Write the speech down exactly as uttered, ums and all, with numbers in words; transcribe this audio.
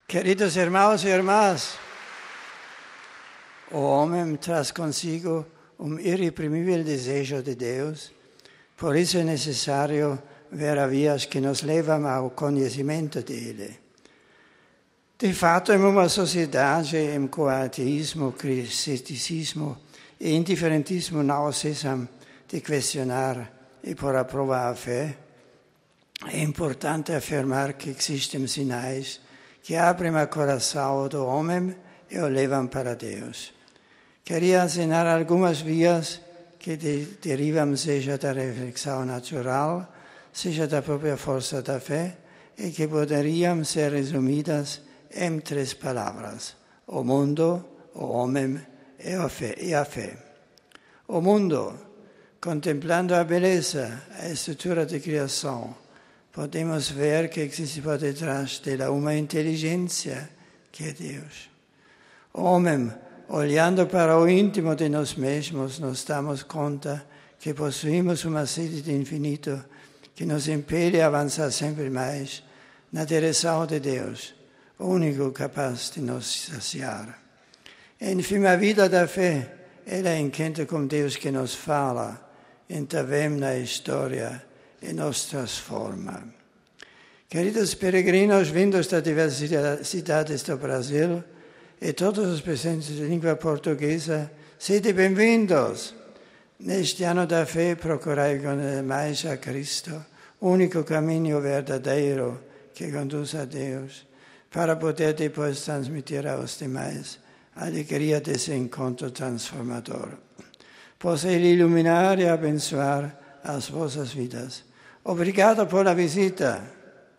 Queridos irmãos e irmãs, o homem traz consigo um irreprimível desejo de Deus, por isso é necessário ver vias que nos levam ao conhecimento dele. De fato, em uma sociedade em que o ateísmo, o ceticismo e o indiferentismo não cessam de questionar e pôr à prova a fé, é importante afirmar que existem sinais que abrem o coração do homem e o levam para Deus. Queria ensinar algumas vias que de, derivam seja da reflexão natural, seja da própria força da fé, e que poderiam ser resumidas em três palavras: o mundo, o homem e a fé. E a fé. O mundo, contemplando a beleza, a estrutura de criação, podemos ver que existe por detrás dela uma inteligência que é Deus. O homem, olhando para o íntimo de nós mesmos, nos damos conta que possuímos uma sede de infinito que nos impele a avançar sempre mais na direção de Deus, o único capaz de nos saciar. Enfim, a vida da fé, ela encontra com Deus que nos fala, intervém na história e nos transforma. Queridos peregrinos vindos das diversas cidades do Brasil e todos os presentes de língua portuguesa, sede bem-vindos. Neste ano da fé, procurai conhecer mais a Cristo, único caminho verdadeiro que conduz a Deus, para poder depois transmitir aos demais a alegria desse encontro transformador. Possa Ele iluminar e abençoar as vossas vidas. Obrigado pela visita.